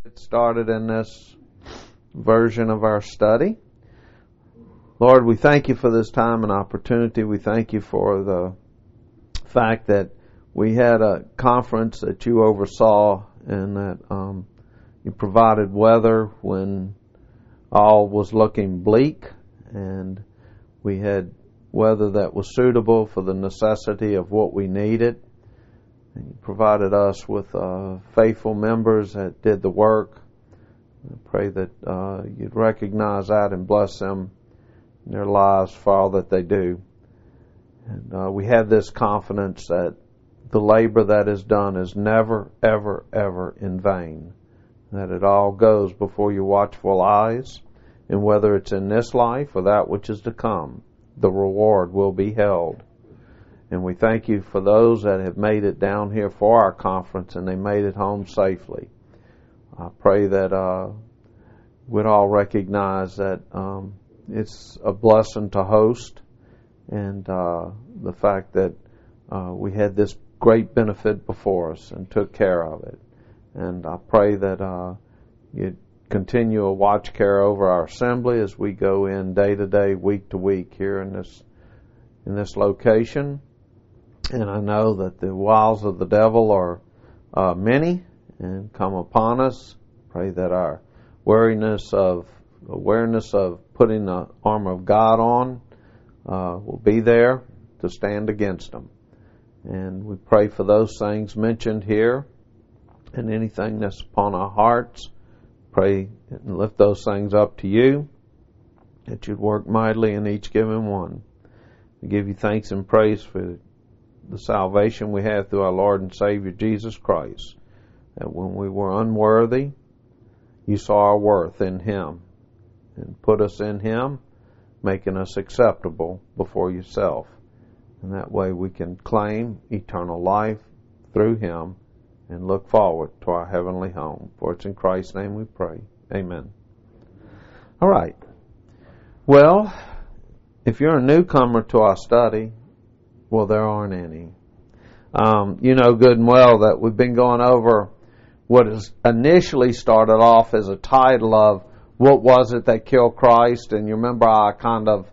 Get started in this version of our study. Lord, we thank you for this time and opportunity. We thank you for the fact that we had a conference that you oversaw and that you provided weather when all was looking bleak, and we had weather that was suitable for the necessity of what we needed. And you provided us with faithful members that did the work. I pray that you'd recognize that and bless them in their lives for all that they do. And we have this confidence that the labor that is done is never, ever, ever in vain. That it all goes before your watchful eyes. And whether it's in this life or that which is to come, the reward will be held. And we thank you for those that have made it down here for our conference and they made it home safely. I pray that we'd all recognize that it's a blessing to host, and the fact that we had this great benefit before us and took care of it. And I pray that you'd continue a watch care over our assembly as we go in day to day, week to week here in this location. And I know that the wiles of the devil are many and come upon us. Pray that our awareness of putting the armor of God on will be there to stand against them. And we pray for those things mentioned here and anything that's upon our hearts. Pray and lift those things up to you, that you'd work mightily in each given one. We give you thanks and praise for the salvation we have through our Lord and Savior Jesus Christ, that when we were unworthy, you saw our worth in Him and put us in Him, making us acceptable before yourself. And that way we can claim eternal life through Him and look forward to our heavenly home. For it's in Christ's name we pray. Amen. All right. Well, if you're a newcomer to our study, well, there aren't any. You know good and well that we've been going over what is initially started off as a title of What Was It That Killed Christ? And you remember I kind of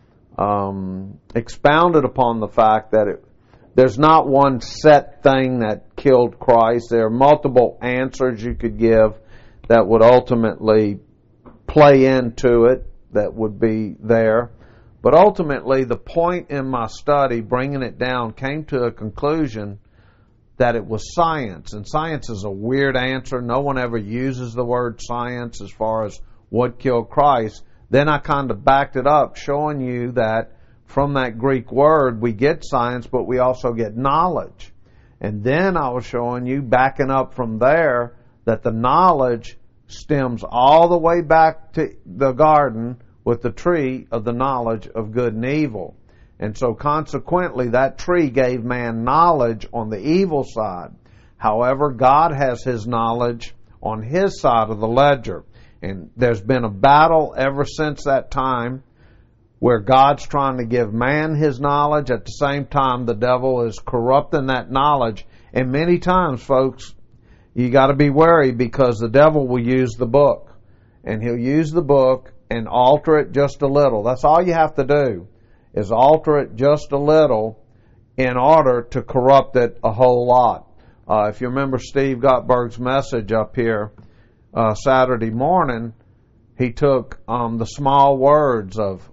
expounded upon the fact that there's not one set thing that killed Christ. There are multiple answers you could give that would ultimately play into it, that would be there. But ultimately, the point in my study, bringing it down, came to a conclusion that it was science. And science is a weird answer. No one ever uses the word science as far as what killed Christ. Then I kind of backed it up, showing you that from that Greek word we get science, but we also get knowledge. And then I was showing you, backing up from there, that the knowledge stems all the way back to the garden with the tree of the knowledge of good and evil. And so consequently, that tree gave man knowledge on the evil side. However, God has His knowledge on His side of the ledger. And there's been a battle ever since that time where God's trying to give man His knowledge. At the same time, the devil is corrupting that knowledge. And many times, folks, you got to be wary, because the devil will use the book. And he'll use the book and alter it just a little. That's all you have to do, is alter it just a little in order to corrupt it a whole lot. If you remember Steve Gottberg's message up here Saturday morning, he took the small words of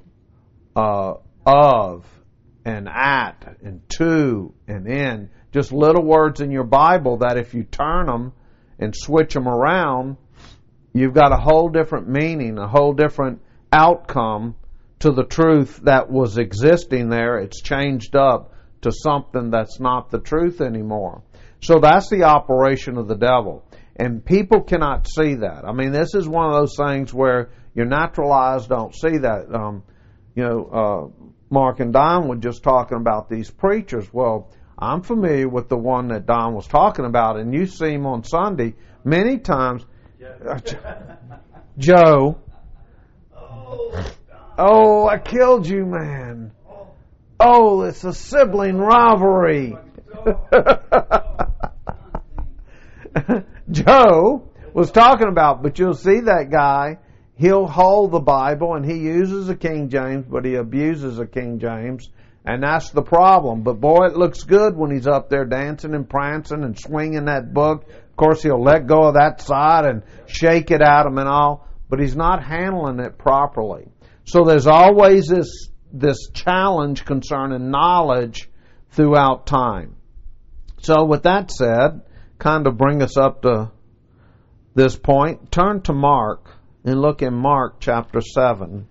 and at and to and in, just little words in your Bible that if you turn them and switch them around, you've got a whole different meaning, a whole different outcome to the truth that was existing there. It's changed up to something that's not the truth anymore. So that's the operation of the devil. And people cannot see that. I mean, this is one of those things where your natural eyes don't see that. Mark and Don were just talking about these preachers. Well, I'm familiar with the one that Don was talking about, and you see him on Sunday many times. Joe. Oh, I killed you, man. Oh, it's a sibling rivalry. Joe was talking about. But you'll see that guy, he'll hold the Bible and he uses a King James, but he abuses a King James, and that's the problem. But boy, it looks good when he's up there dancing and prancing and swinging that book. Of course, he'll let go of that side and shake it at him and all, but he's not handling it properly. So there's always this challenge concerning knowledge throughout time. So with that said, kind of bring us up to this point. Turn to Mark and look in Mark chapter 7.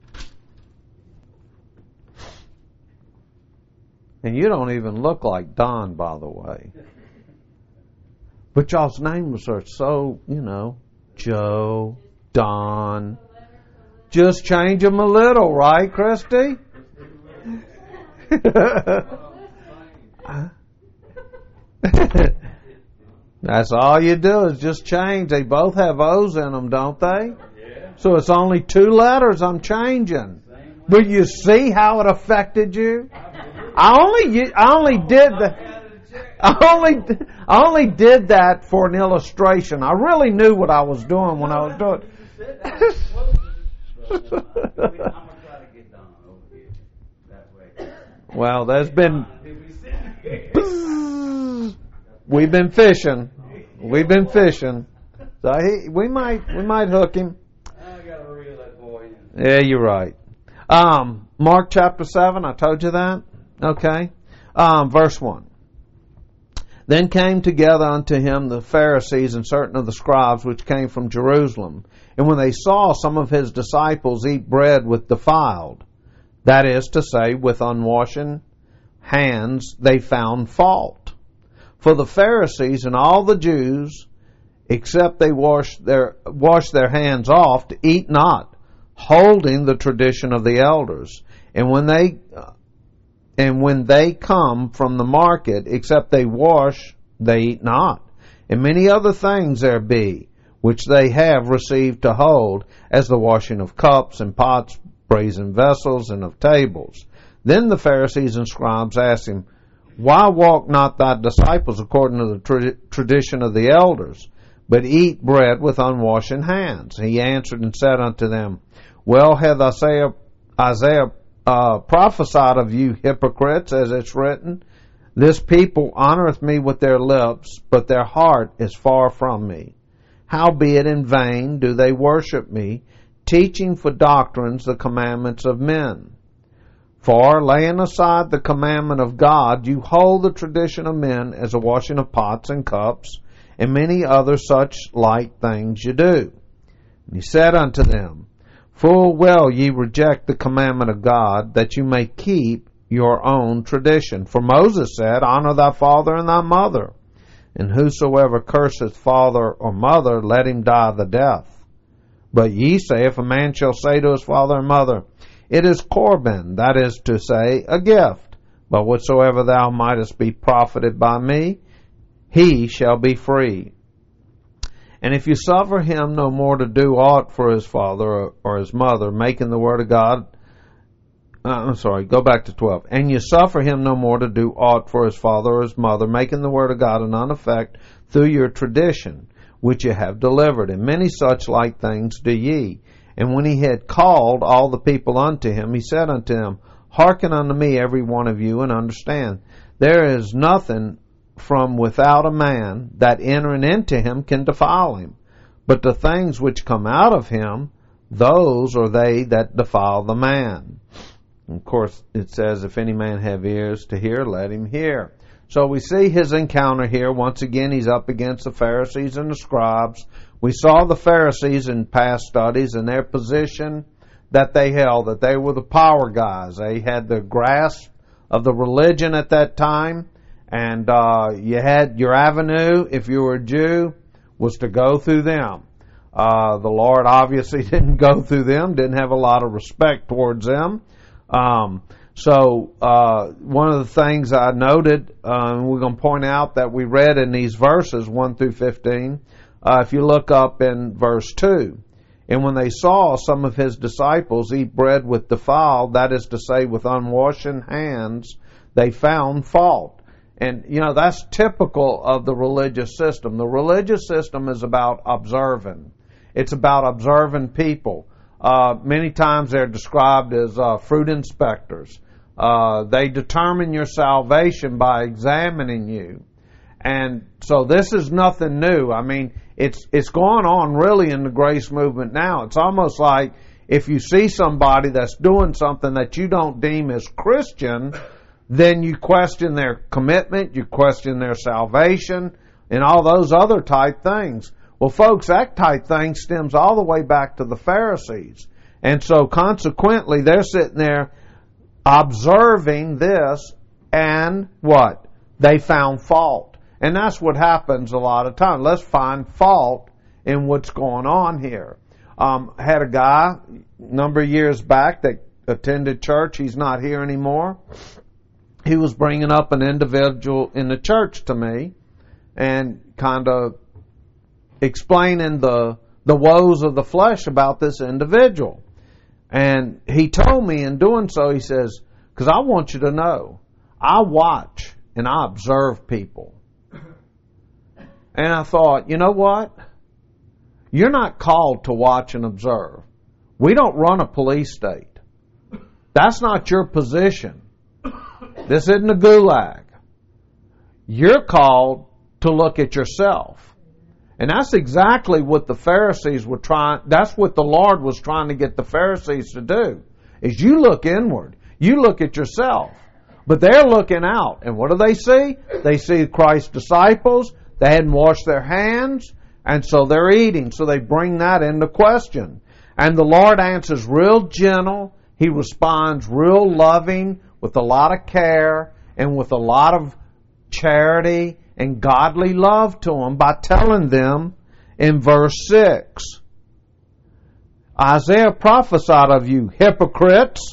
And you don't even look like Don, by the way. But y'all's names are so, Joe, Don. Just change them a little, right, Christy? That's all you do is just change. They both have O's in them, don't they? So it's only 2 letters I'm changing. But you see how it affected you? I only did that for an illustration. I really knew what I was doing when I was doing it. Well, there's been... We've been fishing. So we might hook him. I gotta reel that boy in. Yeah, you're right. Mark chapter 7, I told you that. Okay. Verse 1. Then came together unto him the Pharisees and certain of the scribes which came from Jerusalem. And when they saw some of his disciples eat bread with defiled, that is to say, with unwashen hands, they found fault. For the Pharisees and all the Jews, except they wash their hands oft, eat not, holding the tradition of the elders. And when they come from the market, except they wash, they eat not. And many other things there be, which they have received to hold, as the washing of cups and pots, brazen vessels, and of tables. Then the Pharisees and scribes asked him, Why walk not thy disciples according to the tradition of the elders, but eat bread with unwashen hands? He answered and said unto them, Well hath Isaiah prophesied of you hypocrites, as it's written, This people honoreth me with their lips, but their heart is far from me. Howbeit in vain do they worship me, teaching for doctrines the commandments of men. For, laying aside the commandment of God, you hold the tradition of men as a washing of pots and cups, and many other such like things you do. And he said unto them, Full well ye reject the commandment of God, that you may keep your own tradition. For Moses said, Honor thy father and thy mother, and whosoever curseth father or mother, let him die the death. But ye say, if a man shall say to his father and mother, It is Corban, that is to say, a gift, but whatsoever thou mightest be profited by me, he shall be free. And if you suffer him no more to do aught for his father or his mother, making the word of God, go back to 12. And you suffer him no more to do aught for his father or his mother, making the word of God of none effect through your tradition, which ye have delivered. And many such like things do ye. And when he had called all the people unto him, he said unto them, Hearken unto me, every one of you, and understand. There is nothing from without a man that entering into him can defile him. But the things which come out of him, those are they that defile the man. Of course, it says, if any man have ears to hear, let him hear. So we see his encounter here. Once again, he's up against the Pharisees and the scribes. We saw the Pharisees in past studies and their position that they held, that they were the power guys. They had the grasp of the religion at that time, and you had your avenue, if you were a Jew, was to go through them. The Lord obviously didn't go through them, didn't have a lot of respect towards them. So one of the things I noted, we're going to point out that we read in these verses 1 through 15, if you look up in verse 2, and when they saw some of his disciples eat bread with defiled, that is to say, with unwashen hands, they found fault. And, that's typical of the religious system. The religious system is about observing. It's about observing people. Many times they're described as fruit inspectors. They determine your salvation by examining you. And so this is nothing new. I mean, it's going on really in the grace movement now. It's almost like if you see somebody that's doing something that you don't deem as Christian, then you question their commitment, you question their salvation, and all those other type things. Well, folks, that type thing stems all the way back to the Pharisees. And so consequently, they're sitting there observing this, and what? They found fault. And that's what happens a lot of times. Let's find fault in what's going on here. Had a guy a number of years back that attended church. He's not here anymore. He was bringing up an individual in the church to me and kind of explaining the woes of the flesh about this individual. And he told me in doing so, he says, because I want you to know, I watch and I observe people. And I thought, you know what? You're not called to watch and observe. We don't run a police state. That's not your position. This isn't a gulag. You're called to look at yourself. And that's exactly what the Pharisees were trying, that's what the Lord was trying to get the Pharisees to do, is you look inward. You look at yourself. But they're looking out. And what do they see? They see Christ's disciples. They hadn't washed their hands, and so they're eating. So they bring that into question. And the Lord answers real gentle. He responds real loving, with a lot of care, and with a lot of charity and godly love to them by telling them in verse 6, Isaiah prophesied of you, hypocrites.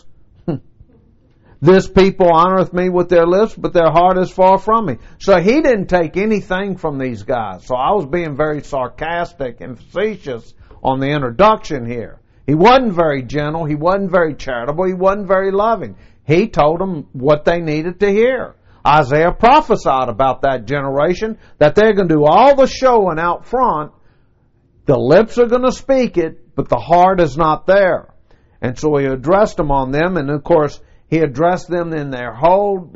This people honoreth me with their lips, but their heart is far from me. So he didn't take anything from these guys. So I was being very sarcastic and facetious on the introduction here. He wasn't very gentle. He wasn't very charitable. He wasn't very loving. He told them what they needed to hear. Isaiah prophesied about that generation, that they're going to do all the showing out front. The lips are going to speak it, but the heart is not there. And so he addressed them on them, and of course, he addressed them in their whole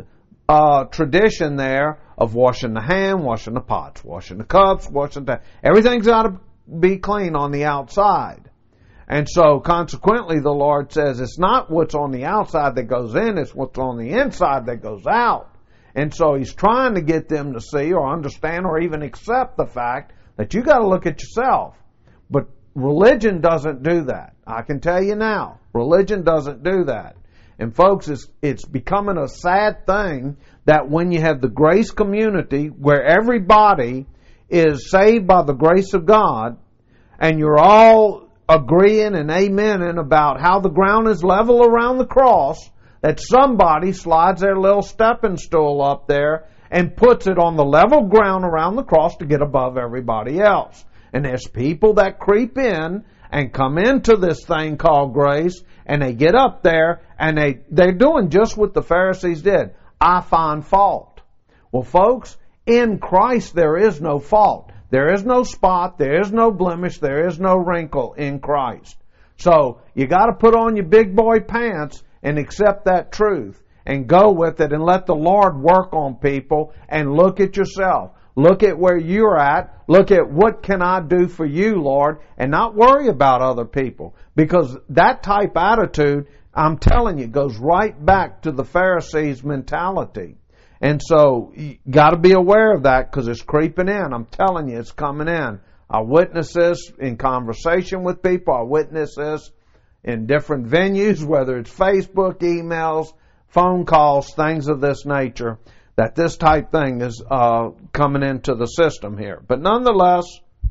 tradition there of washing the hand, washing the pots, washing the cups, everything's got to be clean on the outside. And so consequently the Lord says it's not what's on the outside that goes in, it's what's on the inside that goes out. And so he's trying to get them to see or understand or even accept the fact that you got to look at yourself. But religion doesn't do that. I can tell you now, religion doesn't do that. And folks, it's becoming a sad thing that when you have the grace community where everybody is saved by the grace of God, and you're all agreeing and amening about how the ground is level around the cross, that somebody slides their little stepping stool up there and puts it on the level ground around the cross to get above everybody else. And there's people that creep in and come into this thing called grace, and they get up there, and they're doing just what the Pharisees did. I find fault. Well, folks, in Christ there is no fault. There is no spot. There is no blemish. There is no wrinkle in Christ. So you got to put on your big boy pants and accept that truth and go with it and let the Lord work on people and look at yourself. Look at where you're at. Look at what can I do for you, Lord, and not worry about other people. Because that type attitude, I'm telling you, goes right back to the Pharisees' mentality. And so you got to be aware of that because it's creeping in. I'm telling you, it's coming in. I witness this in conversation with people. I witness this in different venues, whether it's Facebook, emails, phone calls, things of this nature, that this type thing is coming into the system here. But nonetheless,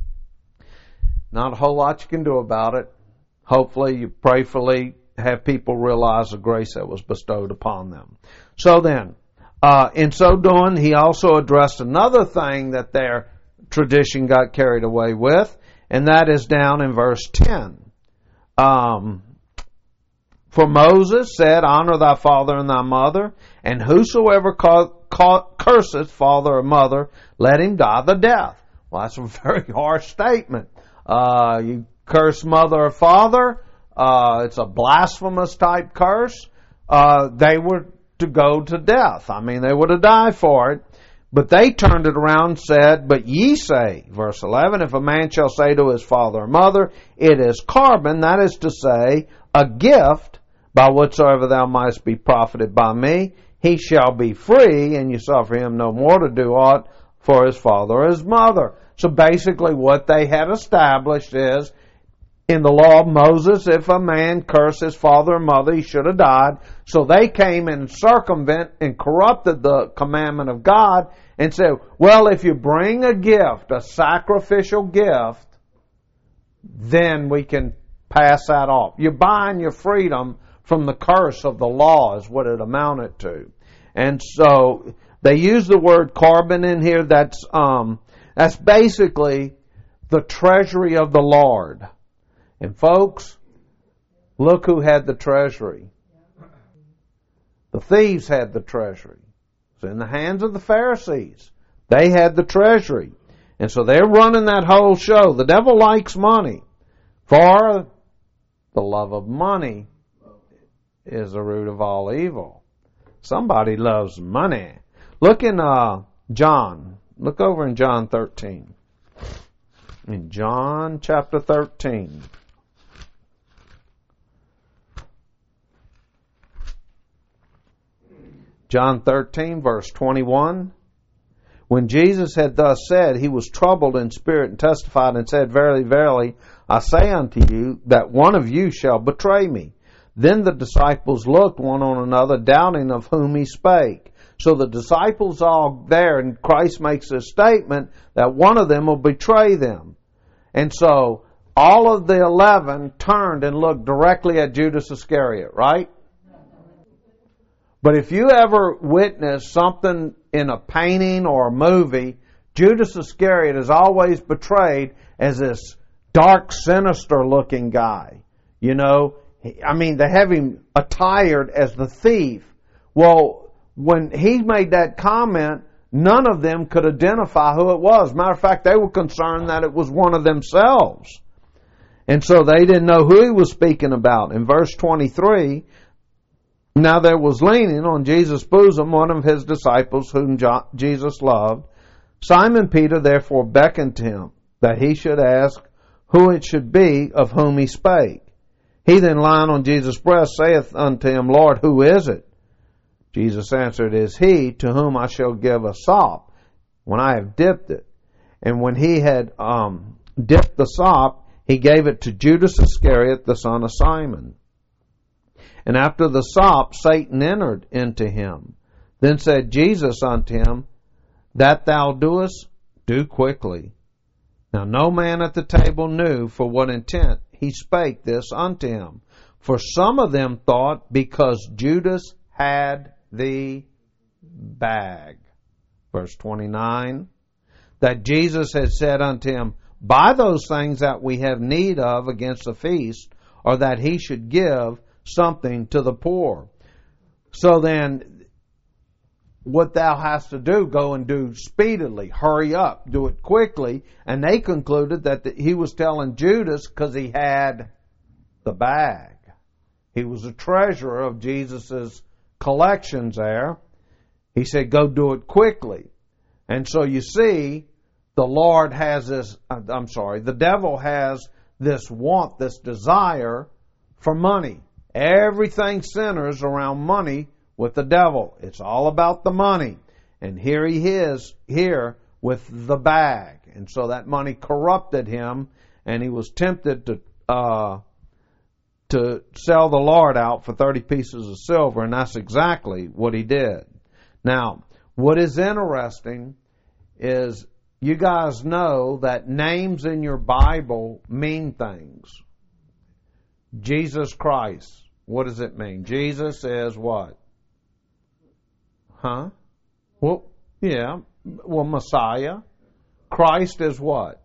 not a whole lot you can do about it. Hopefully, you prayerfully have people realize the grace that was bestowed upon them. So then, in so doing, he also addressed another thing that their tradition got carried away with, and that is down in verse 10. For Moses said, Honor thy father and thy mother, and whosoever curseth father or mother, let him die the death. Well, that's a very harsh statement. You curse mother or father, it's a blasphemous type curse. They were to go to death. I mean, they would have died for it. But they turned it around and said, But ye say, verse 11, If a man shall say to his father or mother, It is carbon, that is to say, a gift, by whatsoever thou mightest be profited by me, he shall be free, and you suffer him no more to do aught for his father or his mother. So basically what they had established is, in the law of Moses, if a man cursed his father or mother, he should have died. So they came and circumvent and corrupted the commandment of God and said, well, if you bring a gift, a sacrificial gift, then we can pass that off. You're buying your freedom from the curse of the law is what it amounted to. And so they use the word carbon in here. That's basically the treasury of the Lord. And folks, look who had the treasury. The thieves had the treasury. It's in the hands of the Pharisees. They had the treasury. And so they're running that whole show. The devil likes money. For the love of money is the root of all evil. Somebody loves money. Look in John. Look over in John 13. In John chapter 13. John 13, verse 21. When Jesus had thus said, he was troubled in spirit and testified and said, Verily, verily, I say unto you, that one of you shall betray me. Then the disciples looked one on another, doubting of whom he spake. So the disciples are there, and Christ makes a statement that one of them will betray them. And so all of the 11 turned and looked directly at Judas Iscariot, right? But if you ever witness something in a painting or a movie, Judas Iscariot is always portrayed as this dark, sinister-looking guy. You know, I mean, they have him attired as the thief. Well, when he made that comment, none of them could identify who it was. Matter of fact, they were concerned that it was one of themselves. And so they didn't know who he was speaking about. In verse 23, now there was leaning on Jesus' bosom one of his disciples whom Jesus loved. Simon Peter therefore beckoned to him that he should ask who it should be of whom he spake. He then lying on Jesus' breast saith unto him, Lord, who is it? Jesus answered, It is he to whom I shall give a sop when I have dipped it. And when he had dipped the sop, he gave it to Judas Iscariot, the son of Simon. And after the sop, Satan entered into him. Then said Jesus unto him, That thou doest, do quickly. Now no man at the table knew for what intent he spake this unto him. For some of them thought, because Judas had the bag. Verse 29, that Jesus had said unto him, Buy those things that we have need of against the feast, or that he should give something to the poor. So then, what thou hast to do, go and do speedily, hurry up, do it quickly. And they concluded that he was telling Judas because he had the bag. He was a treasurer of Jesus' collections there. He said, go do it quickly. And so you see, the Lord has this, the devil has this want, this desire for money. Everything centers around money with the devil. It's all about the money. And here he is, here with the bag. And so that money corrupted him, and he was tempted to sell the Lord out for 30 pieces of silver, and that's exactly what he did. Now, what is interesting is you guys know that names in your Bible mean things. Jesus Christ, what does it mean? Jesus is what? Huh? Well, yeah. Well, Messiah. Christ is what?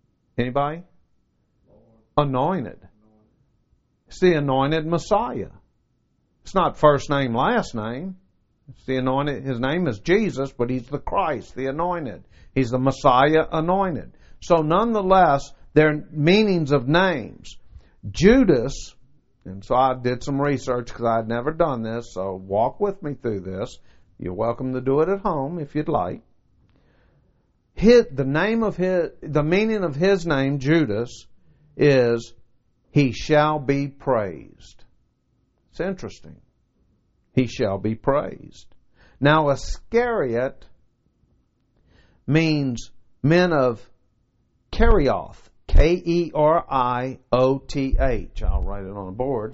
Anybody? Anointed. It's the anointed Messiah. It's not first name, last name. It's the anointed. His name is Jesus, but he's the Christ, the anointed. He's the Messiah anointed. So nonetheless, they're meanings of names. Judas, and so I did some research because I had never done this, so walk with me through this. You're welcome to do it at home if you'd like. The meaning of his name, Judas, is he shall be praised. It's interesting. He shall be praised. Now, Iscariot means men of Kerioth. Kerioth. I'll write it on the board.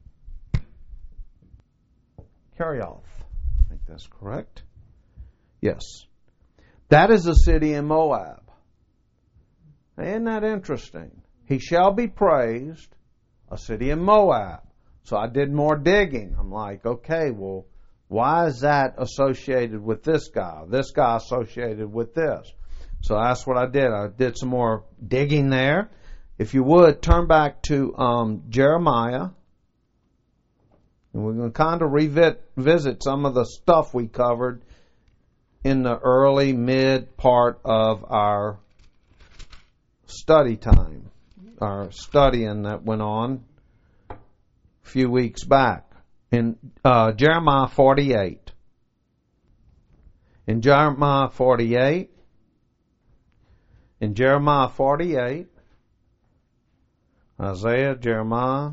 Kerioth. I think that's correct. Yes. That is a city in Moab. Isn't that interesting? He shall be praised, a city in Moab. So I did more digging. I'm like, okay, well, why is that associated with this guy? This guy associated with this. So that's what I did. I did some more digging there. If you would, turn back to Jeremiah. And we're going to kind of revisit some of the stuff we covered in the early, mid part of our study time. Our studying that went on a few weeks back. In Jeremiah 48. In Jeremiah 48, Isaiah, Jeremiah.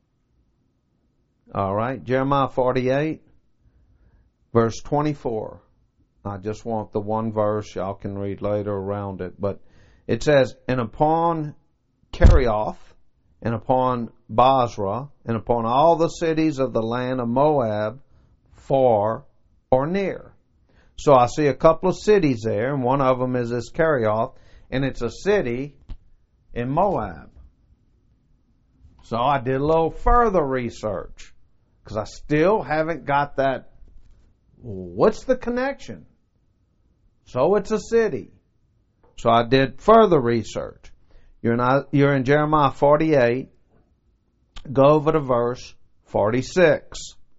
All right, Jeremiah 48, verse 24. I just want the one verse. Y'all can read later around it. But it says, and upon Kerioth, and upon Basra, and upon all the cities of the land of Moab, far or near. So I see a couple of cities there, and one of them is this Kerioth, and it's a city in Moab. So I did a little further research, because I still haven't got that. What's the connection? So it's a city. So I did further research. You're in Jeremiah 48. Go over to verse 46.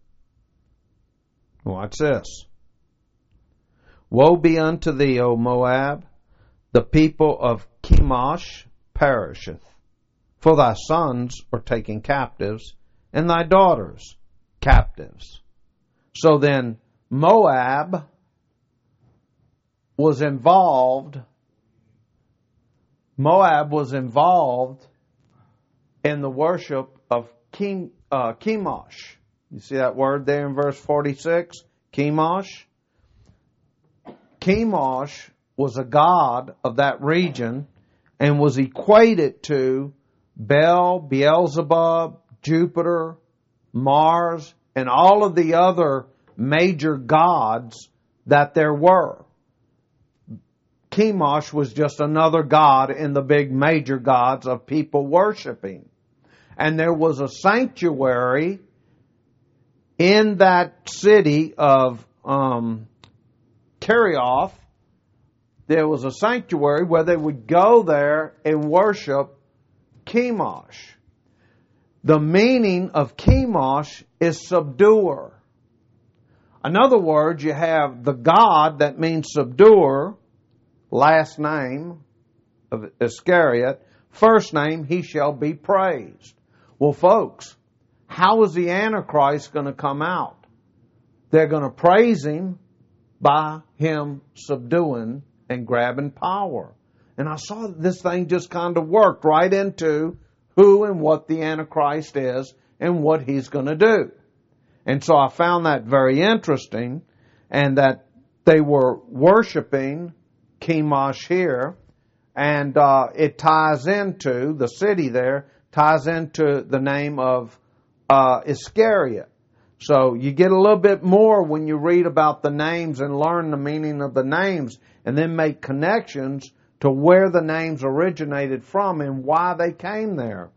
Watch this. Woe be unto thee, O Moab! The people of Chemosh perisheth. For thy sons are taken captives, and thy daughters captives. So then Moab was involved. Moab was involved in the worship of Chemosh. You see that word there in verse 46? Chemosh. Chemosh was a god of that region and was equated to Beelzebub, Jupiter, Mars, and all of the other major gods that there were. Chemosh was just another god in the big major gods of people worshiping. And there was a sanctuary in that city of Kerioth. There was a sanctuary where they would go there and worship Chemosh. The meaning of Chemosh is subduer. In other words, you have the god that means subduer, last name of Iscariot, first name, he shall be praised. Well, folks, how is the Antichrist going to come out? They're going to praise him by him subduing and grabbing power. And I saw this thing just kind of worked right into who and what the Antichrist is and what he's going to do. And so I found that very interesting, and that they were worshiping Chemosh here, and it ties into, the city there, ties into the name of Iscariot. So you get a little bit more when you read about the names and learn the meaning of the names, and then make connections to where the names originated from and why they came there.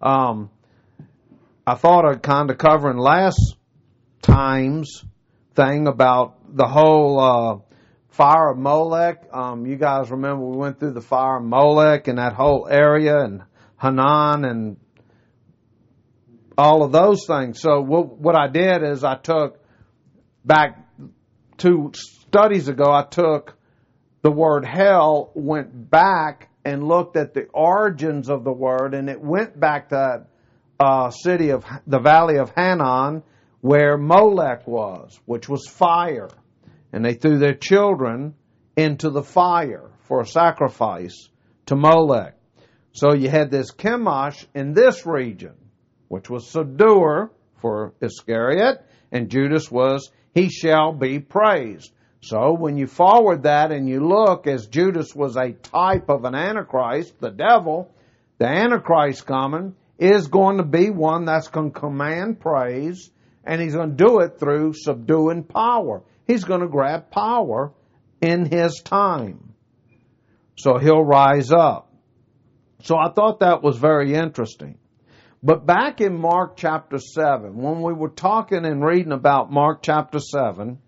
I thought I'd kind of cover in last time's thing about the whole fire of Molech. You guys remember we went through the fire of Molech and that whole area, and Hanan and all of those things. So what I did is I took, back 2 studies ago, I took the word hell, went back and looked at the origins of the word, and it went back to that city of the valley of Hannon, where Molech was, which was fire. And they threw their children into the fire for a sacrifice to Molech. So you had this Chemosh in this region, which was subduer for Iscariot, and Judas was, he shall be praised. So when you forward that and you look, as Judas was a type of an Antichrist, the devil, the Antichrist coming is going to be one that's going to command praise, and he's going to do it through subduing power. He's going to grab power in his time. So he'll rise up. So I thought that was very interesting. But back in Mark chapter 7, when we were talking and reading about Mark chapter 7,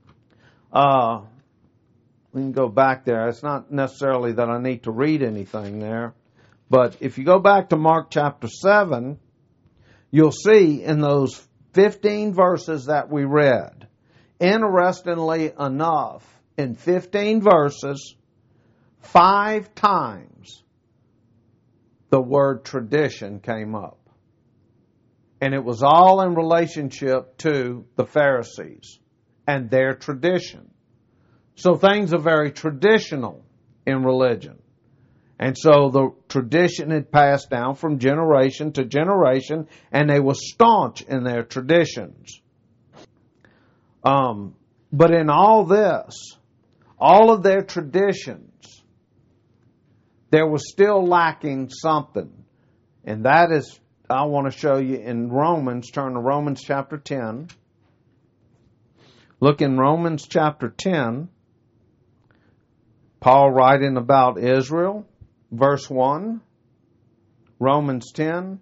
we can go back there. It's not necessarily that I need to read anything there. But if you go back to Mark chapter 7, you'll see in those 15 verses that we read, interestingly enough, in 15 verses, 5 times the word tradition came up. And it was all in relationship to the Pharisees and their tradition. So things are very traditional in religion. And so the tradition had passed down from generation to generation, and they were staunch in their traditions. But in all this, all of their traditions, there was still lacking something. And that is, I want to show you in Romans. Turn to Romans chapter 10. Look in Romans chapter 10. Paul writing about Israel, verse 1. Romans 10,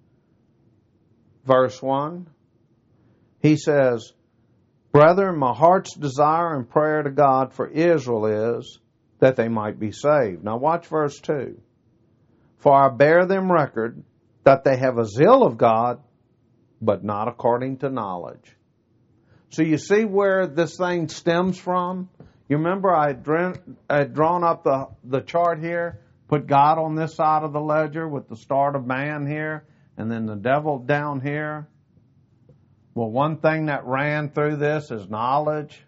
verse 1. He says, "Brethren, my heart's desire and prayer to God for Israel is that they might be saved." Now watch verse 2. "For I bear them record that they have a zeal of God, but not according to knowledge." So you see where this thing stems from? You remember I had drawn up the chart here, put God on this side of the ledger with the start of man here, and then the devil down here. Well, one thing that ran through this is knowledge.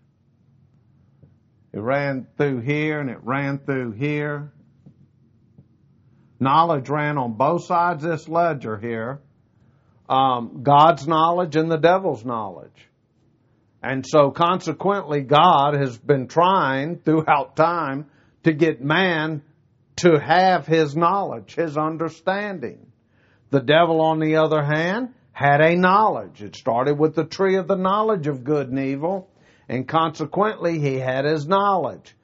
It ran through here and it ran through here. Knowledge ran on both sides of this ledger here. God's knowledge and the devil's knowledge. And so consequently, God has been trying throughout time to get man to have his knowledge, his understanding. The devil, on the other hand, had a knowledge. It started with the tree of the knowledge of good and evil, and consequently, he had his knowledge.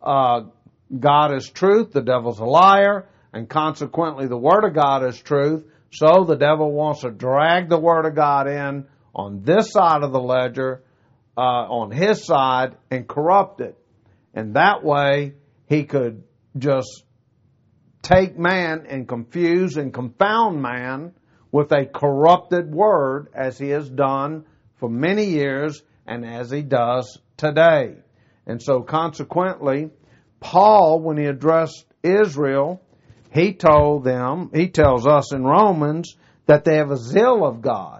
God is truth, the devil's a liar, and consequently, the Word of God is truth, so the devil wants to drag the Word of God in on this side of the ledger, on his side, and corrupt it. And that way, he could just take man and confuse and confound man with a corrupted word, as he has done for many years and as he does today. And so consequently, Paul, when he addressed Israel, he tells us in Romans that they have a zeal of God.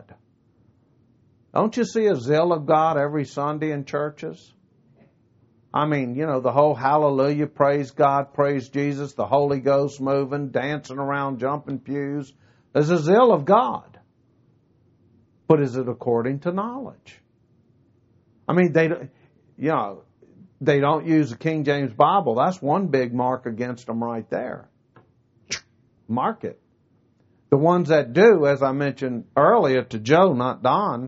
Don't you see a zeal of God every Sunday in churches? I mean, you know, the whole hallelujah, praise God, praise Jesus, the Holy Ghost moving, dancing around, jumping pews. There's a zeal of God. But is it according to knowledge? I mean, they don't use the King James Bible. That's one big mark against them right there. Mark it. The ones that do, as I mentioned earlier to Joe, not Don,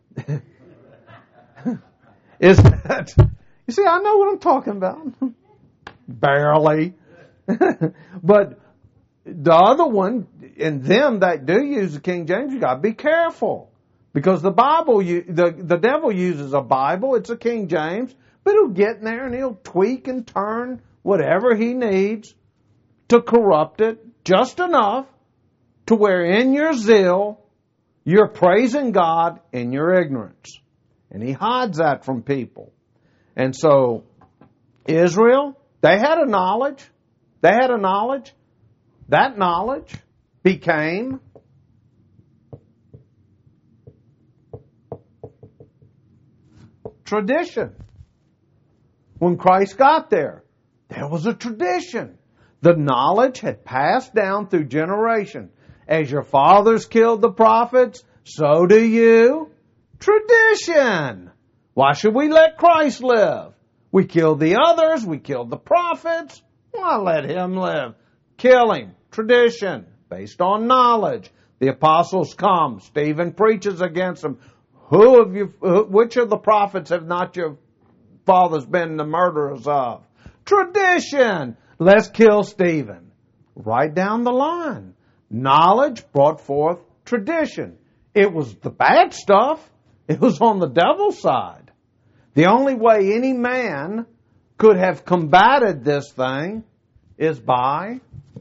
is that, you see, I know what I'm talking about. Barely. But the other one, and them that do use the King James, you got to be careful. Because the Bible, the devil uses a Bible, it's a King James, but he'll get in there and he'll tweak and turn whatever he needs to corrupt it just enough to where in your zeal You're praising God in your ignorance. And He hides that from people. And so, Israel, they had a knowledge. They had a knowledge. That knowledge became tradition. When Christ got there was a tradition. The knowledge had passed down through generation. As your fathers killed the prophets, so do you. Tradition. Why should we let Christ live? We killed the others. We killed the prophets. Why let Him live? Kill Him. Tradition. Based on knowledge. The apostles come. Stephen preaches against them. Which of the prophets have not your fathers been the murderers of? Tradition. Let's kill Stephen. Right down the line. Knowledge brought forth tradition. It was the bad stuff. It was on the devil's side. The only way any man could have combated this thing is by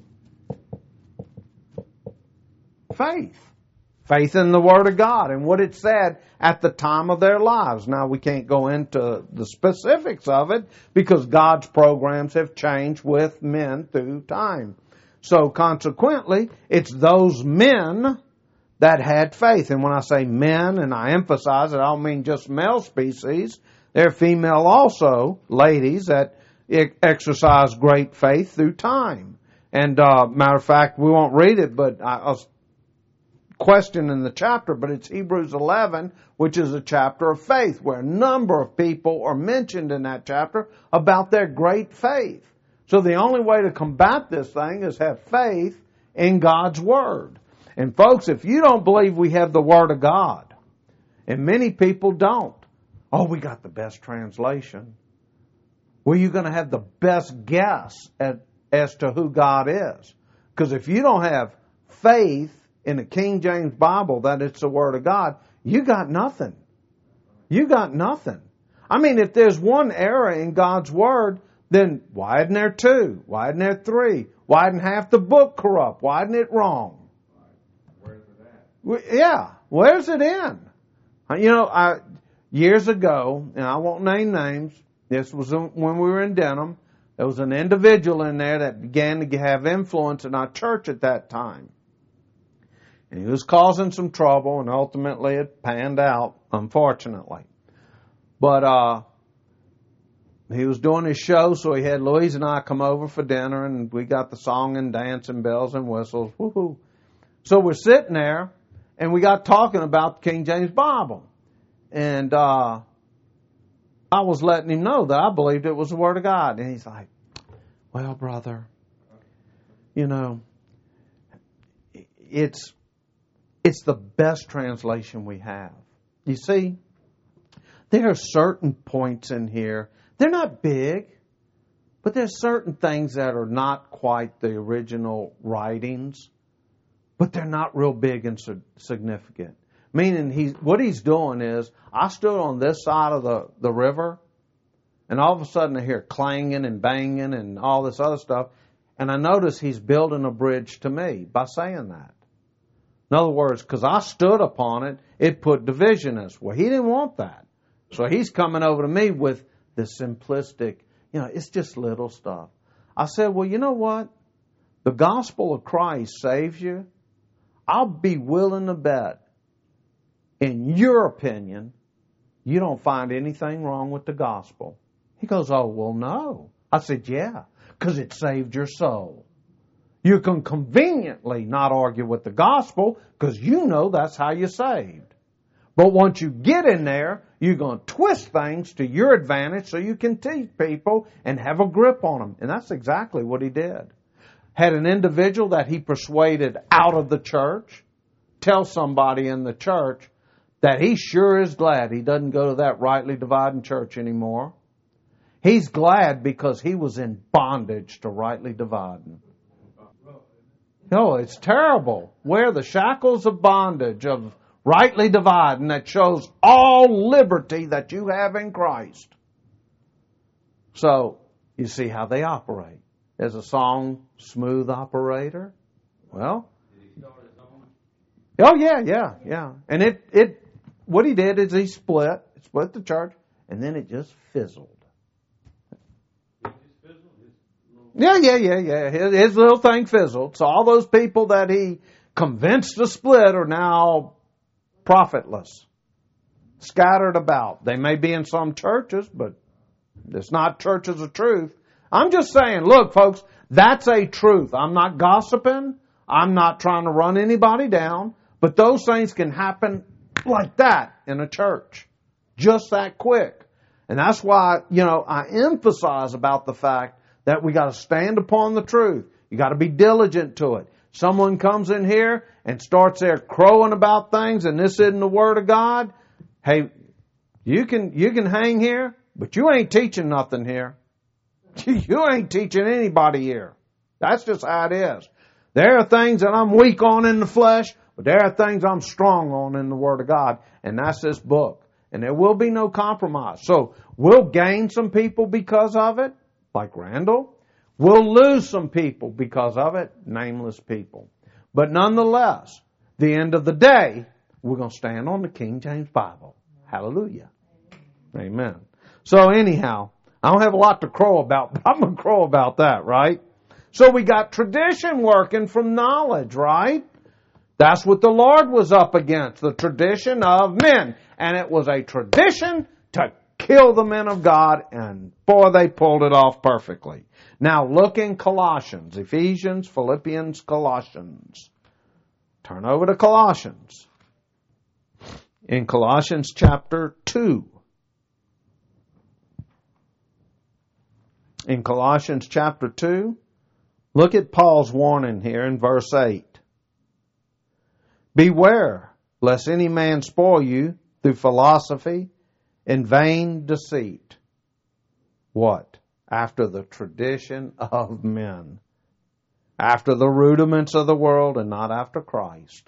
faith. Faith in the Word of God and what it said at the time of their lives. Now, we can't go into the specifics of it because God's programs have changed with men through time. So, consequently, it's those men that had faith. And when I say men, and I emphasize it, I don't mean just male species. There are female also, ladies, that exercise great faith through time. And, matter of fact, we won't read it, but I was questioning the chapter, but it's Hebrews 11, which is a chapter of faith, where a number of people are mentioned in that chapter about their great faith. So the only way to combat this thing is have faith in God's Word. And folks, if you don't believe we have the Word of God, and many people don't, oh, we got the best translation. Well, you're going to have the best guess as to who God is. Because if you don't have faith in the King James Bible that it's the Word of God, you got nothing. You got nothing. I mean, if there's one error in God's Word, then why isn't there two? Why isn't there three? Why isn't half the book corrupt? Why isn't it wrong? Where's it at? Yeah, where's it in? You know, years ago, and I won't name names, this was when we were in Denham, there was an individual in there that began to have influence in our church at that time. And he was causing some trouble, and ultimately it panned out, unfortunately. But he was doing his show, so he had Louise and I come over for dinner, and we got the song and dance and bells and whistles. Woohoo! So we're sitting there, and we got talking about the King James Bible. And I was letting him know that I believed it was the Word of God. And he's like, well, brother, you know, it's the best translation we have. You see, there are certain points in here. They're not big, but there's certain things that are not quite the original writings, but they're not real big and significant. Meaning what he's doing is, I stood on this side of the river, and all of a sudden I hear clanging and banging and all this other stuff, and I notice he's building a bridge to me by saying that. In other words, because I stood upon it, it put division in us. Well, he didn't want that. So he's coming over to me with this simplistic, it's just little stuff. I said, well, you know what? The gospel of Christ saves you. I'll be willing to bet, in your opinion, you don't find anything wrong with the gospel. He goes, oh, well, no. I said, yeah, because it saved your soul. You can conveniently not argue with the gospel because you know that's how you're saved. But once you get in there, you're going to twist things to your advantage so you can teach people and have a grip on them. And that's exactly what he did. Had an individual that he persuaded out of the church tell somebody in the church that he sure is glad he doesn't go to that rightly dividing church anymore. He's glad because he was in bondage to rightly dividing. No, it's terrible. Wear the shackles of bondage of rightly dividing that shows all liberty that you have in Christ. So, you see how they operate. There's a song, Smooth Operator. Well, Did he start his own? Oh, yeah. And what he did is he split the church, and then it just fizzled. Yeah. His little thing fizzled. So all those people that he convinced to split are now profitless, scattered about. They may be in some churches, but it's not churches of truth. I'm just saying, look, folks, that's a truth. I'm not gossiping. I'm not trying to run anybody down. But those things can happen like that in a church. Just that quick. And that's why, I emphasize about the fact that we got to stand upon the truth. You got to be diligent to it. Someone comes in here and starts there crowing about things and this isn't the Word of God. Hey, you can hang here, but you ain't teaching nothing here. You ain't teaching anybody here. That's just how it is. There are things that I'm weak on in the flesh, but there are things I'm strong on in the Word of God, and that's this book. And there will be no compromise. So we'll gain some people because of it, like Randall. We'll lose some people because of it, nameless people. But nonetheless, the end of the day, we're going to stand on the King James Bible. Hallelujah. Amen. So anyhow, I don't have a lot to crow about, but I'm going to crow about that, right? So we got tradition working from knowledge, right? That's what the Lord was up against, the tradition of men. And it was a tradition to kill the men of God, and boy, they pulled it off perfectly. Now look in Colossians, Ephesians, Philippians, Colossians. Turn over to Colossians. In Colossians chapter 2. In Colossians chapter 2, look at Paul's warning here in verse 8. Beware, lest any man spoil you through philosophy and vain deceit. What? After the tradition of men. After the rudiments of the world and not after Christ.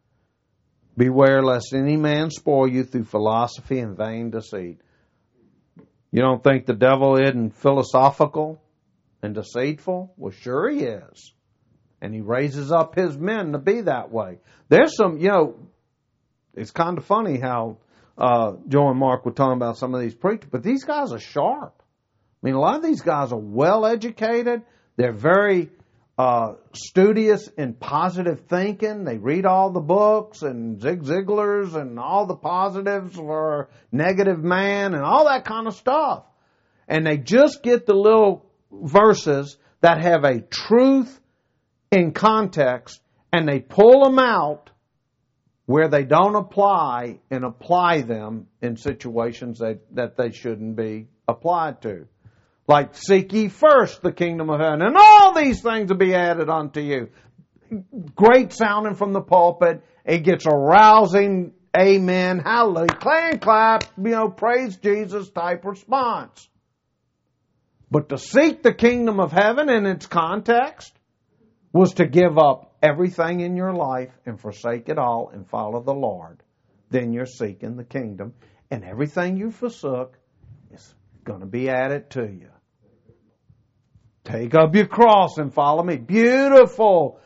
Beware lest any man spoil you through philosophy and vain deceit. You don't think the devil isn't philosophical and deceitful? Well, sure he is. And he raises up his men to be that way. There's some, it's kind of funny how Joe and Mark were talking about some of these preachers, but these guys are sharp. I mean, a lot of these guys are well educated. They're very studious in positive thinking. They read all the books and Zig Ziglar's and all the positives for negative man and all that kind of stuff. And they just get the little verses that have a truth in context, and they pull them out where they don't apply and apply them in situations that they shouldn't be applied to. Like, seek ye first the kingdom of heaven, and all these things will be added unto you. Great sounding from the pulpit. It gets a rousing amen, hallelujah, clap, praise Jesus type response. But to seek the kingdom of heaven in its context was to give up everything in your life and forsake it all and follow the Lord. Then you're seeking the kingdom, and everything you forsook is going to be added to you. Take up your cross and follow me. Beautiful,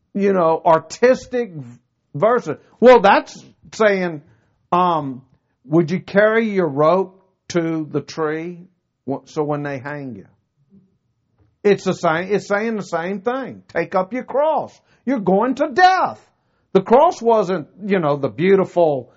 artistic verses. Well, that's saying, would you carry your rope to the tree so when they hang you? It's saying the same thing. Take up your cross. You're going to death. The cross wasn't, the beautiful,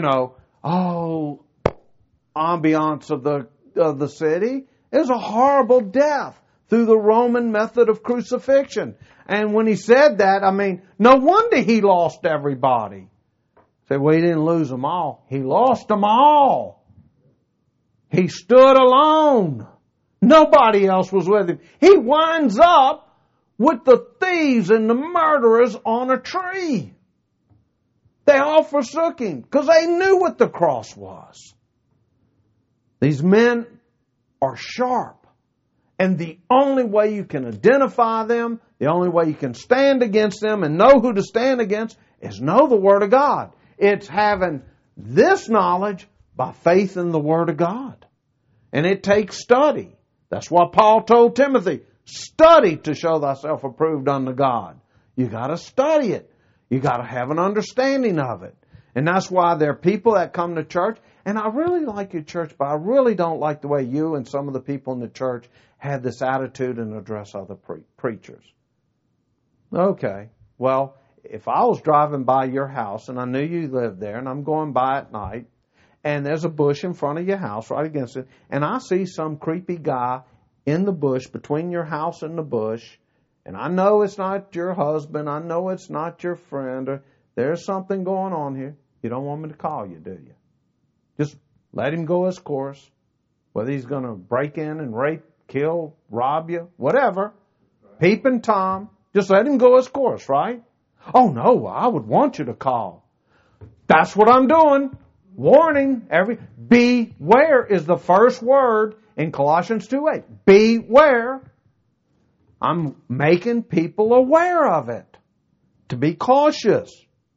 ambiance of the city. It was a horrible death through the Roman method of crucifixion. And when he said that, no wonder he lost everybody. Say, well, he didn't lose them all. He lost them all. He stood alone. Nobody else was with him. He winds up with the thieves and the murderers on a tree. They all forsook him because they knew what the cross was. These men are sharp. And the only way you can identify them, the only way you can stand against them and know who to stand against is know the Word of God. It's having this knowledge by faith in the Word of God. And it takes study. That's why Paul told Timothy, study to show thyself approved unto God. You got to study it. You got to have an understanding of it. And that's why there are people that come to church, and I really like your church, but I really don't like the way you and some of the people in the church have this attitude and address other preachers. Okay, well, if I was driving by your house and I knew you lived there and I'm going by at night and there's a bush in front of your house right against it and I see some creepy guy in the bush between your house and the bush and I know it's not your husband, I know it's not your friend, or there's something going on here, you don't want me to call you, do you? Just let him go his course, whether he's going to break in and rape, kill, rob you, whatever, peeping Tom. Just let him go his course, right? Oh, no, I would want you to call. That's what I'm doing. Warning. Beware is the first word in Colossians 2:8. Beware. I'm making people aware of it. To be cautious.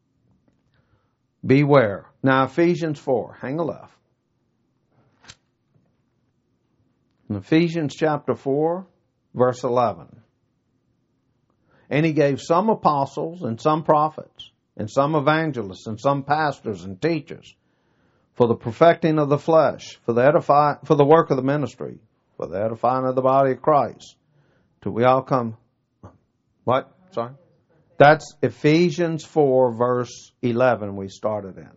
Beware. Now, Ephesians 4. Hang a left. In Ephesians chapter 4, verse 11. And he gave some apostles and some prophets and some evangelists and some pastors and teachers for the perfecting of the flesh, for the work of the ministry, for the edifying of the body of Christ. Till we all come. What? Sorry? That's Ephesians 4 verse 11 we started in.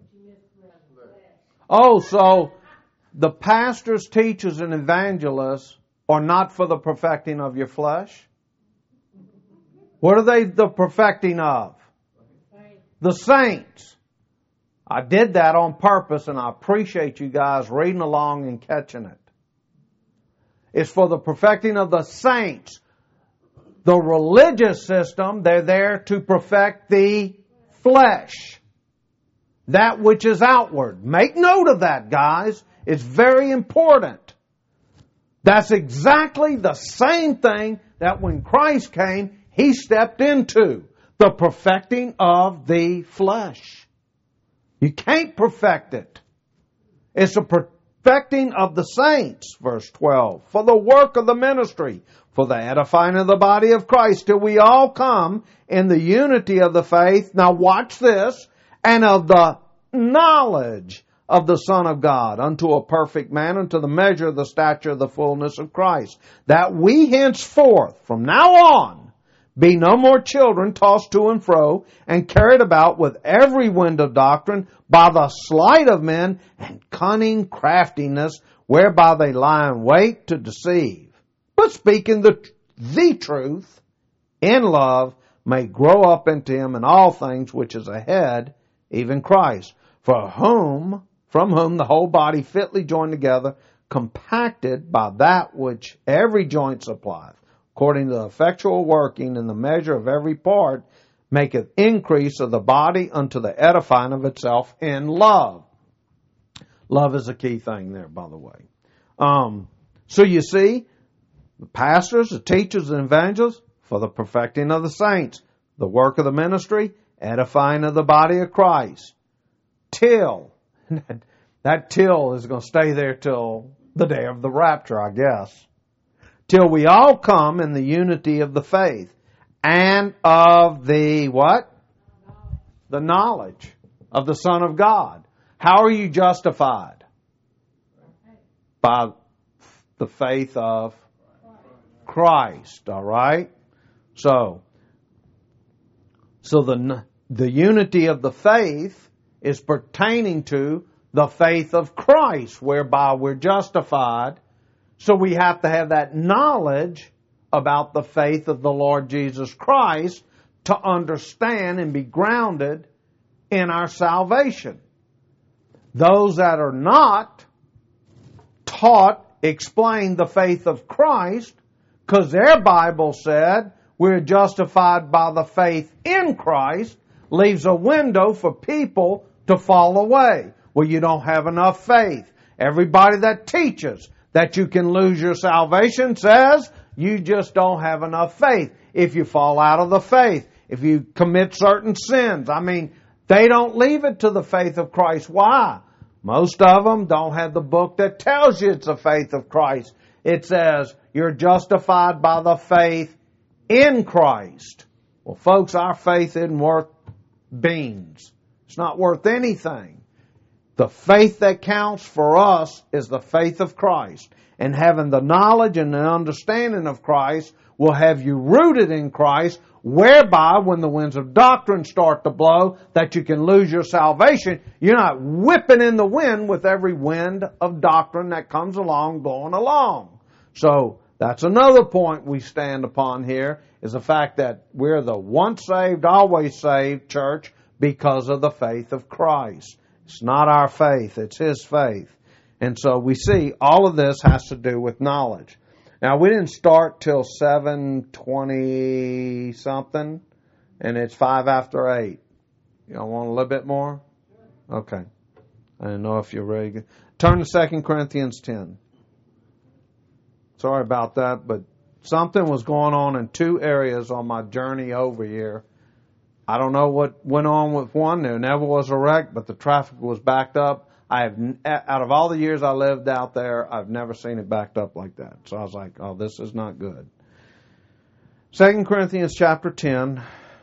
Oh, so the pastors, teachers, and evangelists are not for the perfecting of your flesh? What are they the perfecting of? The saints. I did that on purpose and I appreciate you guys reading along and catching it. It's for the perfecting of the saints. The religious system, they're there to perfect the flesh. That which is outward. Make note of that, guys. It's very important. That's exactly the same thing that when Christ came, He stepped into. The perfecting of the flesh. You can't perfect it. It's a perfecting of the saints, verse 12. For the work of the ministry, for the edifying of the body of Christ, till we all come in the unity of the faith. Now watch this. And of the knowledge of the Son of God, unto a perfect man, unto the measure of the stature of the fullness of Christ. That we henceforth, from now on, be no more children tossed to and fro and carried about with every wind of doctrine by the sleight of men and cunning craftiness whereby they lie in wait to deceive. But speaking the truth in love may grow up into Him in all things which is ahead, even Christ, from whom the whole body fitly joined together, compacted by that which every joint supplieth, according to the effectual working in the measure of every part, maketh increase of the body unto the edifying of itself in love. Love is a key thing there, by the way. So you see, the pastors, the teachers, and evangelists, for the perfecting of the saints, the work of the ministry, edifying of the body of Christ. Till, that till is going to stay there till the day of the rapture, I guess. Till we all come in the unity of the faith and of the what? The knowledge of the Son of God. How are you justified? By the faith of Christ, all right? So the unity of the faith is pertaining to the faith of Christ, whereby we're justified. So we have to have that knowledge about the faith of the Lord Jesus Christ to understand and be grounded in our salvation. Those that are not taught, explain the faith of Christ, because their Bible said we're justified by the faith in Christ, leaves a window for people to fall away. Well, you don't have enough faith. Everybody that teaches that you can lose your salvation says you just don't have enough faith. If you fall out of the faith, if you commit certain sins, they don't leave it to the faith of Christ. Why? Most of them don't have the book that tells you it's the faith of Christ. It says you're justified by the faith in Christ. Well, folks, our faith isn't worth beans. It's not worth anything. The faith that counts for us is the faith of Christ. And having the knowledge and the understanding of Christ will have you rooted in Christ, whereby when the winds of doctrine start to blow, that you can lose your salvation, you're not whipping in the wind with every wind of doctrine that comes along, blowing along. So that's another point we stand upon here, is the fact that we're the once saved, always saved church because of the faith of Christ. It's not our faith, it's His faith. And so we see all of this has to do with knowledge. Now, we didn't start till 7:20 something, and it's 5 after 8. Y'all want a little bit more? Okay. I don't know if you're ready. Turn to 2 Corinthians 10. Sorry about that, but something was going on in two areas on my journey over here. I don't know what went on with one. There never was a wreck, but the traffic was backed up. Out of all the years I lived out there, I've never seen it backed up like that. So I was like, oh, this is not good. 2 Corinthians chapter 10,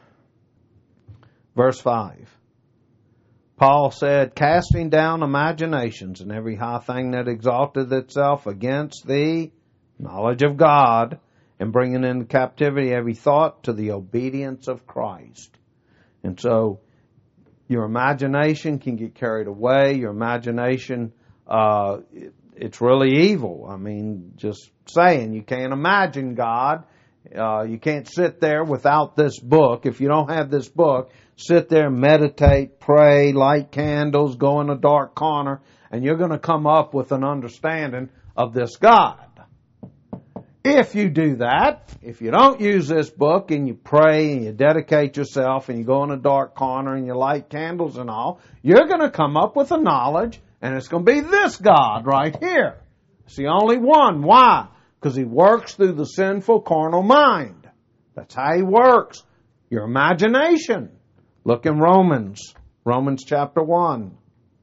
verse 5. Paul said, casting down imaginations and every high thing that exalteth itself against the knowledge of God, and bringing into captivity every thought to the obedience of Christ. And so your imagination can get carried away. Your imagination, it's really evil. I mean, just saying, you can't imagine God. You can't sit there without this book. If you don't have this book, sit there, meditate, pray, light candles, go in a dark corner, and you're going to come up with an understanding of this God. If you do that, if you don't use this book and you pray and you dedicate yourself and you go in a dark corner and you light candles and all, you're going to come up with a knowledge, and it's going to be this God right here. It's the only one. Why? Because He works through the sinful carnal mind. That's how He works. Your imagination. Look in Romans chapter 1.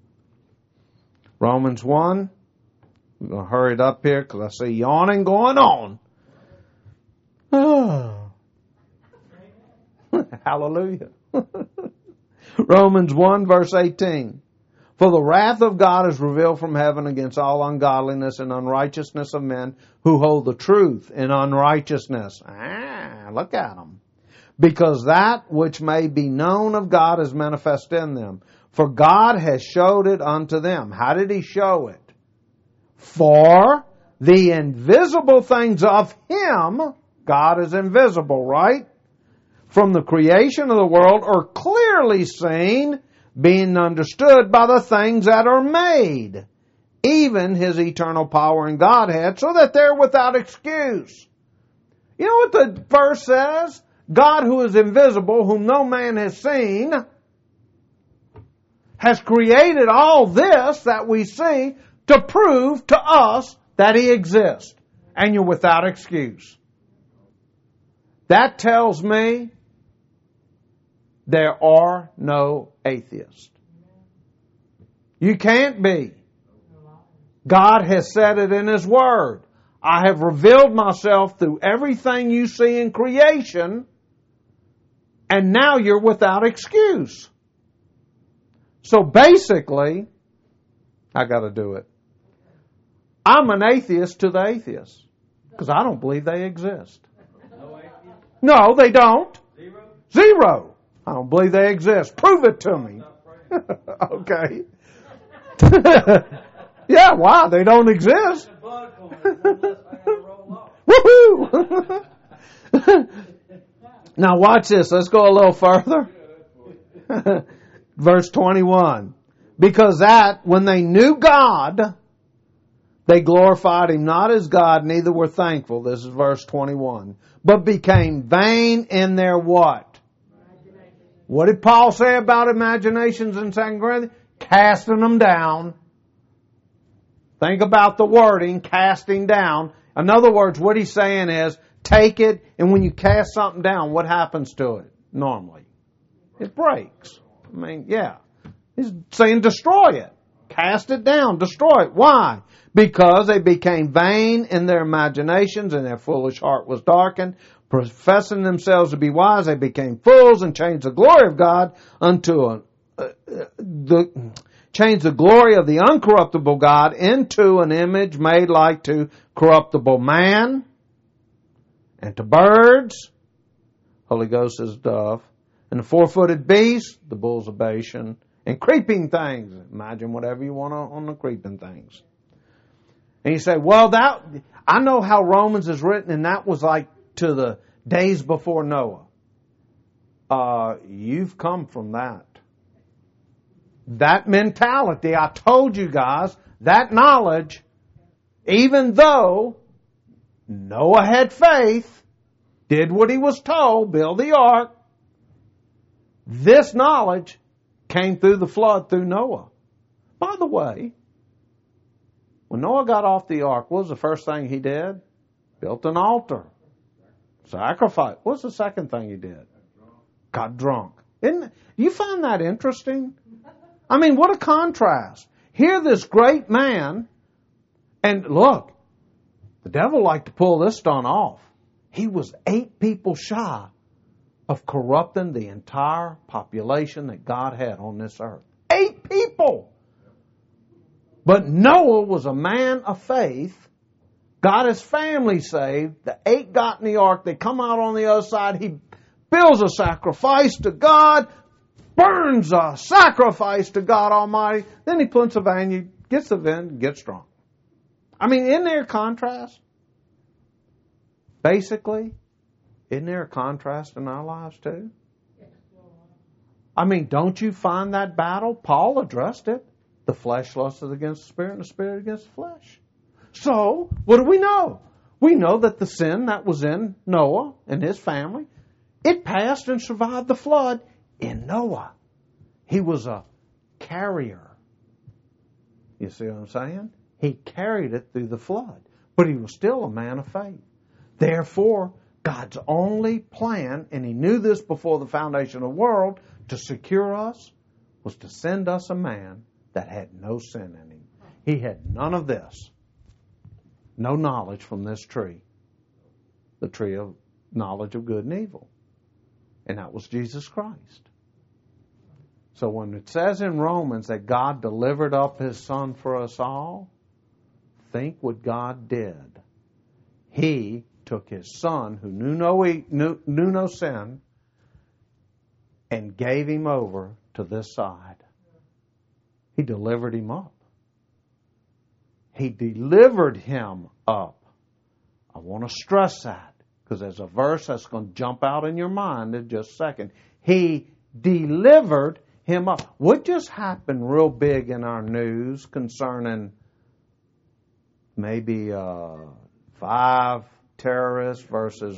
Romans 1. I'm going to hurry it up here because I see yawning going on. Oh. Hallelujah. Romans 1 verse 18. For the wrath of God is revealed from heaven against all ungodliness and unrighteousness of men who hold the truth in unrighteousness. Look at them. Because that which may be known of God is manifest in them. For God has showed it unto them. How did He show it? For the invisible things of Him, God is invisible, right? From the creation of the world are clearly seen, being understood by the things that are made, even His eternal power and Godhead, so that they're without excuse. You know what the verse says? God, who is invisible, whom no man has seen, has created all this that we see to prove to us that He exists. And you're without excuse. That tells me there are no atheists. You can't be. God has said it in His Word. I have revealed myself through everything you see in creation, and now you're without excuse. So basically, I got to do it. I'm an atheist to the atheists because I don't believe they exist. No, they don't. Zero. I don't believe they exist. Prove it to me. Okay. Yeah, why? They don't exist. Woohoo! Now watch this. Let's go a little further. Verse 21. Because that, when they knew God, they glorified Him not as God, neither were thankful. This is verse 21. But became vain in their what? What did Paul say about imaginations in 2 Corinthians? Casting them down. Think about the wording, casting down. In other words, what he's saying is, take it, and when you cast something down, what happens to it normally? It breaks. I mean, yeah. He's saying destroy it. Cast it down. Destroy it. Why? Because they became vain in their imaginations and their foolish heart was darkened. Professing themselves to be wise, they became fools and changed the glory of God unto changed the glory of the uncorruptible God into an image made like to corruptible man and to birds. Holy Ghost is dove. And the four-footed beast, the bulls of Bashan, and creeping things. Imagine whatever you want on the creeping things. And you say, well, I know how Romans is written, and that was like to the days before Noah. You've come from that. That mentality, I told you guys, that knowledge, even though Noah had faith, did what he was told, build the ark, this knowledge came through the flood through Noah. By the way, when Noah got off the ark, what was the first thing he did? Built an altar. Sacrifice. What's the second thing he did? Got drunk. You find that interesting? I mean, what a contrast. Here this great man, and look, the devil liked to pull this stunt off. He was 8 people shy of corrupting the entire population that God had on this earth. 8 people! But Noah was a man of faith. Got his family saved. The 8 got in the ark. They come out on the other side. He builds a sacrifice to God, burns a sacrifice to God Almighty. Then he Pennsylvania, gets the vin, gets drunk. I mean, isn't there a contrast? Basically, isn't there a contrast in our lives too? I mean, don't you find that battle? Paul addressed it. The flesh lusts against the spirit and the spirit against the flesh. So, what do we know? We know that the sin that was in Noah and his family, it passed and survived the flood in Noah. He was a carrier. You see what I'm saying? He carried it through the flood. But he was still a man of faith. Therefore, God's only plan, and He knew this before the foundation of the world, to secure us, was to send us a man that had no sin in him. He had none of this. No knowledge from this tree. The tree of knowledge of good and evil. And that was Jesus Christ. So when it says in Romans that God delivered up His Son for us all, think what God did. He took His Son, who knew no sin, and gave Him over to this side. He delivered Him up. He delivered Him up. I want to stress that, because there's a verse that's going to jump out in your mind in just a second. He delivered Him up. What just happened real big in our news concerning maybe 5 terrorists versus...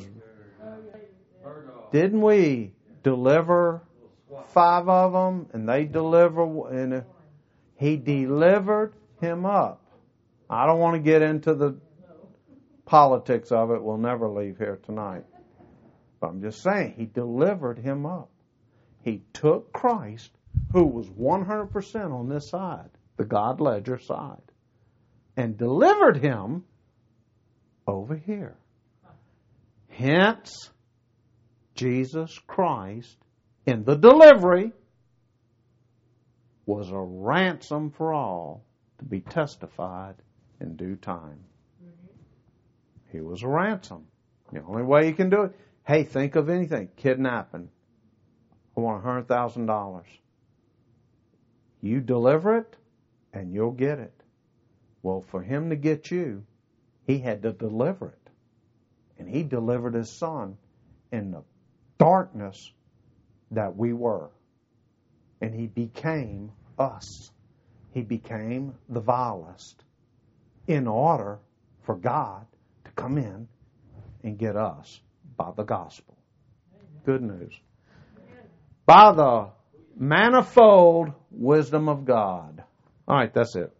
Didn't we deliver 5 of them, and they deliver... He delivered him up. I don't want to get into the politics of it. We'll never leave here tonight. But I'm just saying, He delivered him up. He took Christ, who was 100% on this side, the God ledger side, and delivered him over here. Hence, Jesus Christ, in the delivery, was a ransom for all to be testified in due time. He was a ransom. The only way you can do it, hey, think of anything. Kidnapping. I want $100,000. You deliver it, and you'll get it. Well, for Him to get you, He had to deliver it. And He delivered His Son in the darkness that we were. And He became us. He became the vilest in order for God to come in and get us by the gospel. Good news. By the manifold wisdom of God. All right, that's it.